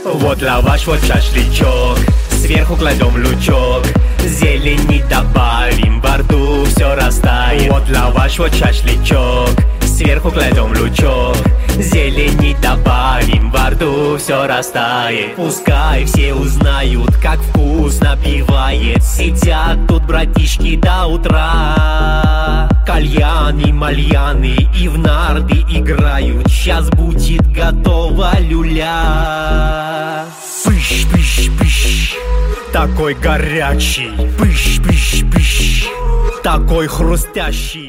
Вот лаваш, вот шашлычок, сверху кладем лучок, зелени добавим, во рту все растает. Вот лаваш, вот шашлычок, сверху кладем лучок, зелени добавим, во рту все растает. Пускай все узнают, как вкусно пивает. Сидят тут братишки до утра, кальяны, мальяны и в нарды играют. Сейчас будет готова люля. Пыш, пыш, пыш, такой горячий. Пыш, пыш, пыш, такой хрустящий.